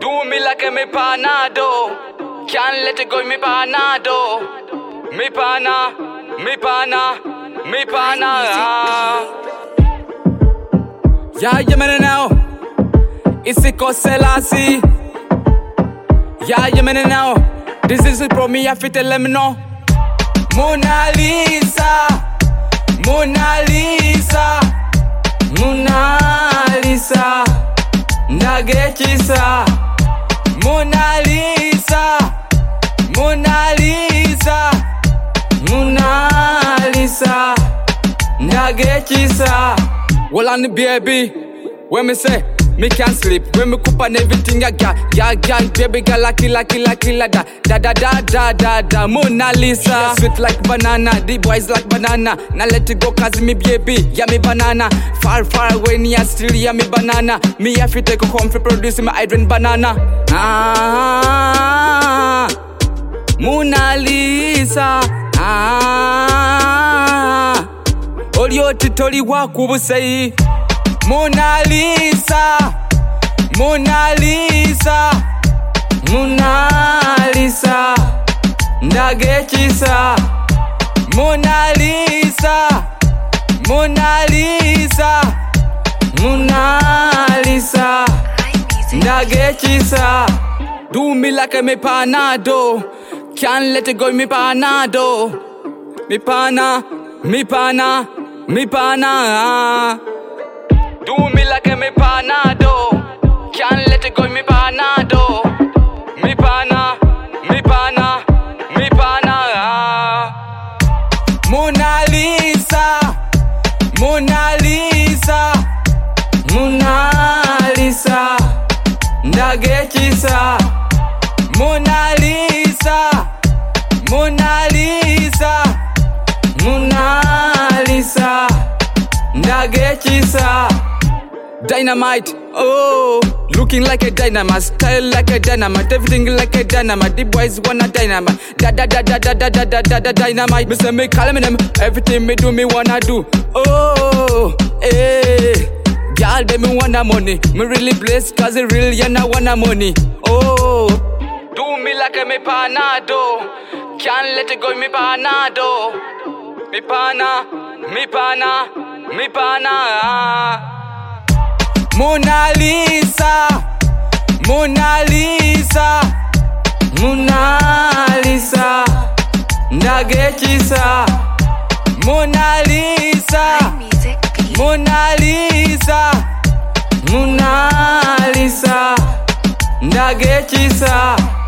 Do me like me panado. Can't let it go, me panado. Me pana, me pana, me pana. Yeah, you mean now? It's a Selassie. Yeah, you mean now? This is it, bro. Me have to tell them no. Mona Lisa, Mona Lisa, Mona Lisa, Nagechisa, Mona Lisa, Mona Lisa, Mona Lisa, Nagechisa. Well on the baby, when me say me can't sleep, when me coop and everything I got, yeah, baby girl, la killa, da, Mona Lisa, sweet like banana, the boys like banana, now let it go cause me baby, yeah me banana, far away, near still, yeah me banana, me have to take a home for producing my hydrogen banana, Mona Lisa, all your titoli wakubu say, Mona Lisa, Mona Lisa, Mona Lisa, Nagechisa, Mona Lisa, Mona Lisa, Mona Lisa, Nagechisa. Do me like me panado, can't let it go, me panado, me pana, me pana, me pana. Do me like me panado. Can't let it go, me panado. Me pana, me pana, me pana. Mona Lisa, Mona Lisa, Mona Lisa, Nagechisa, Mona Lisa, Mona Lisa, Mona Lisa, Nagechisa. Dynamite, oh, looking like a dynamite, style like a dynamite, everything like a dynamite. The boys wanna dynamite, dynamite. Me say me call me them, everything me do me wanna do. Oh, eh, girl they me wanna money, me really blessed 'cause it real you know wanna money. Oh, do me like me panado, can't let it go me panado, me pana, me pana, me pana. Mona Lisa, Mona Lisa, Mona Lisa, Nagechisa, Mona Lisa, Mona Lisa, Mona Lisa, Nagechisa.